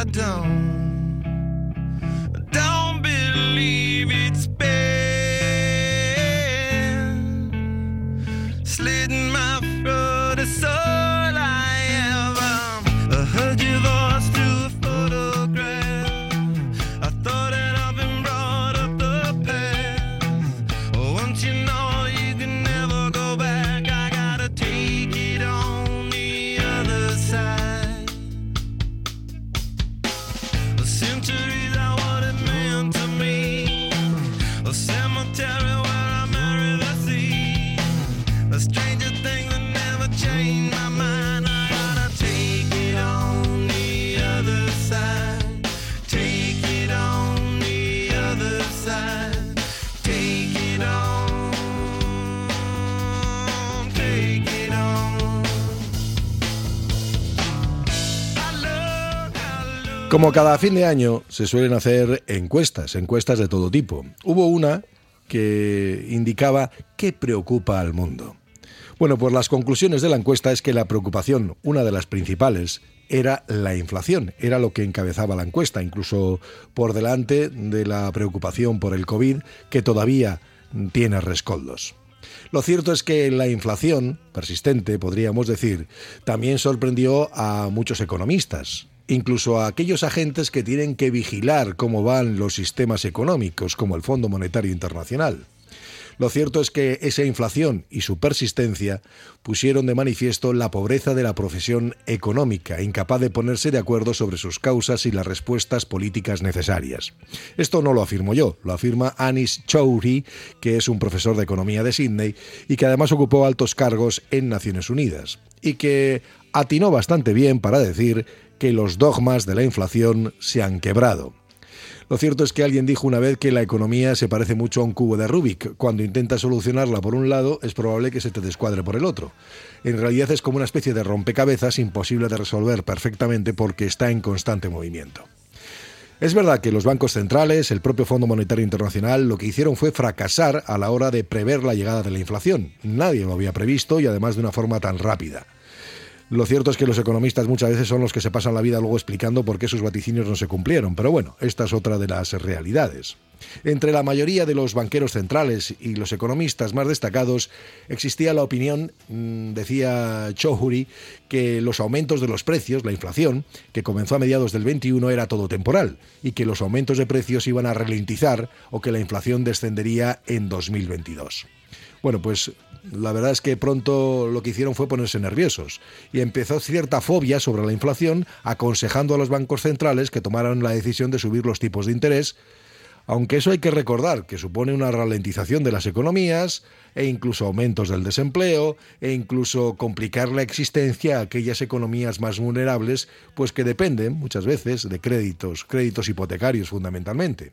don't believe it's been slitting my throat, it's all I ever heard your voice through a photograph. I thought that I've been brought up the past. Once you know you can never go back, I gotta take it on the other side. The centuries are what it meant to me. A cemetery where I marry the sea. A stranger thing that never changed my mind. I gotta take it on the other side. Take it on the other side. Take it on. Take it on. Como cada fin de año se suelen hacer encuestas de todo tipo. Hubo una que indicaba qué preocupa al mundo. Bueno, pues las conclusiones de la encuesta es que la preocupación, una de las principales, era la inflación. Era lo que encabezaba la encuesta, incluso por delante de la preocupación por el COVID, que todavía tiene rescoldos. Lo cierto es que la inflación, persistente, podríamos decir, también sorprendió a muchos economistas, incluso a aquellos agentes que tienen que vigilar cómo van los sistemas económicos, como el Fondo Monetario Internacional. Lo cierto es que esa inflación y su persistencia pusieron de manifiesto la pobreza de la profesión económica, incapaz de ponerse de acuerdo sobre sus causas y las respuestas políticas necesarias. Esto no lo afirmo yo, lo afirma Anish Chowdhury, que es un profesor de economía de Sydney y que además ocupó altos cargos en Naciones Unidas, y que atinó bastante bien para decir que los dogmas de la inflación se han quebrado. Lo cierto es que alguien dijo una vez que la economía se parece mucho a un cubo de Rubik. Cuando intentas solucionarla por un lado, es probable que se te descuadre por el otro. En realidad es como una especie de rompecabezas imposible de resolver perfectamente porque está en constante movimiento. Es verdad que los bancos centrales, el propio Fondo Monetario Internacional, lo que hicieron fue fracasar a la hora de prever la llegada de la inflación. Nadie lo había previsto y además de una forma tan rápida. Lo cierto es que los economistas muchas veces son los que se pasan la vida luego explicando por qué sus vaticinios no se cumplieron, pero bueno, esta es otra de las realidades. Entre la mayoría de los banqueros centrales y los economistas más destacados existía la opinión, decía Chowdhury, que los aumentos de los precios, la inflación, que comenzó a mediados del 21, era todo temporal y que los aumentos de precios iban a ralentizar o que la inflación descendería en 2022. Bueno, pues la verdad es que pronto lo que hicieron fue ponerse nerviosos y empezó cierta fobia sobre la inflación, aconsejando a los bancos centrales que tomaran la decisión de subir los tipos de interés, aunque eso hay que recordar que supone una ralentización de las economías e incluso aumentos del desempleo e incluso complicar la existencia a aquellas economías más vulnerables, pues que dependen muchas veces de créditos hipotecarios fundamentalmente.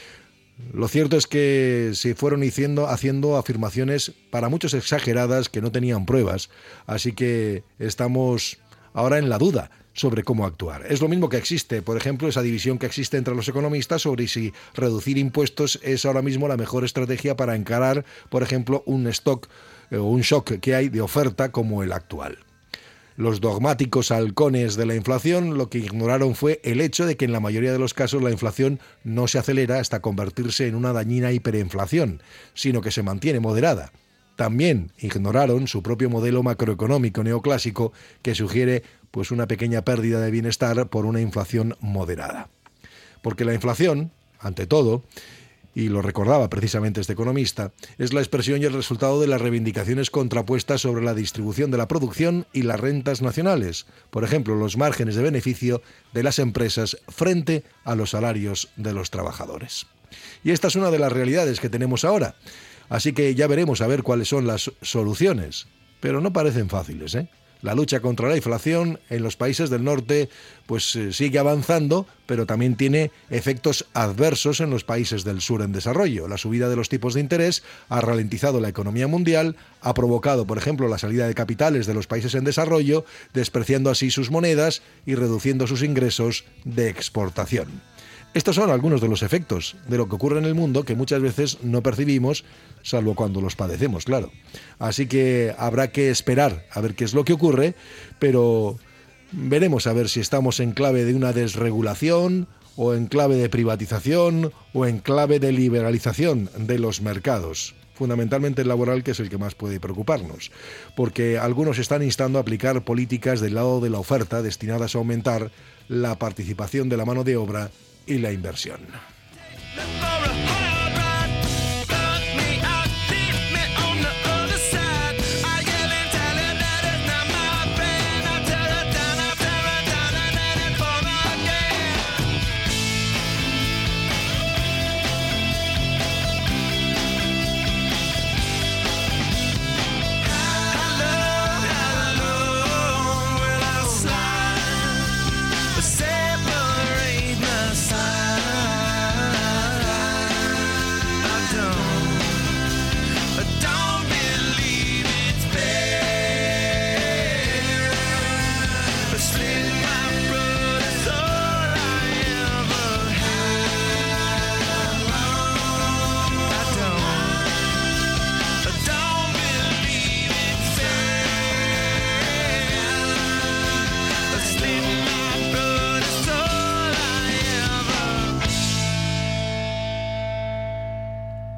Lo cierto es que se fueron haciendo afirmaciones para muchos exageradas que no tenían pruebas, así que estamos ahora en la duda sobre cómo actuar. Es lo mismo que existe, por ejemplo, esa división que existe entre los economistas sobre si reducir impuestos es ahora mismo la mejor estrategia para encarar, por ejemplo, un shock que hay de oferta como el actual. Los dogmáticos halcones de la inflación lo que ignoraron fue el hecho de que en la mayoría de los casos la inflación no se acelera hasta convertirse en una dañina hiperinflación, sino que se mantiene moderada. También ignoraron su propio modelo macroeconómico neoclásico que sugiere pues una pequeña pérdida de bienestar por una inflación moderada. Porque la inflación, ante todo, y lo recordaba precisamente este economista, es la expresión y el resultado de las reivindicaciones contrapuestas sobre la distribución de la producción y las rentas nacionales, por ejemplo, los márgenes de beneficio de las empresas frente a los salarios de los trabajadores. Y esta es una de las realidades que tenemos ahora, así que ya veremos a ver cuáles son las soluciones, pero no parecen fáciles, ¿eh? La lucha contra la inflación en los países del norte pues sigue avanzando, pero también tiene efectos adversos en los países del sur en desarrollo. La subida de los tipos de interés ha ralentizado la economía mundial, ha provocado, por ejemplo, la salida de capitales de los países en desarrollo, despreciando así sus monedas y reduciendo sus ingresos de exportación. Estos son algunos de los efectos de lo que ocurre en el mundo que muchas veces no percibimos, salvo cuando los padecemos, claro. Así que habrá que esperar a ver qué es lo que ocurre, pero Veremos a ver si estamos en clave de una desregulación o en clave de privatización o en clave de liberalización de los mercados. Fundamentalmente el laboral, que es el que más puede preocuparnos, porque algunos están instando a aplicar políticas del lado de la oferta destinadas a aumentar la participación de la mano de obra y la inversión.